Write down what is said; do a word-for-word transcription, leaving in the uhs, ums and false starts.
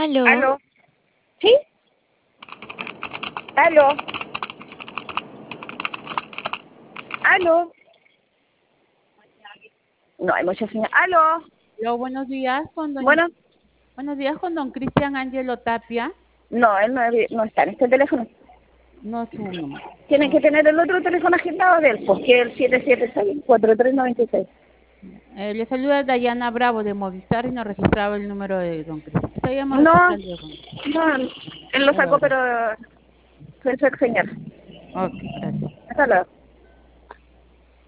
Aló. ¿Aló? ¿Sí? ¿Aló? ¿Aló? No, hay muchas señales. ¿Aló? Hola, buenos días con doña, Bueno, buenos días con don Cristian Ángelo Tapia. no, él no, no está en este teléfono. No su número. Tienen que tener el otro teléfono agendado de él, porque es el siete siete seis, cuatro tres nueve seis. Eh, le saluda Dayana Bravo de Movistar y no registraba el número de don Cristian. Está llamando No, por teléfono. no, él lo De sacó, verdad. pero fue el señor. Ok, gracias. Hasta luego.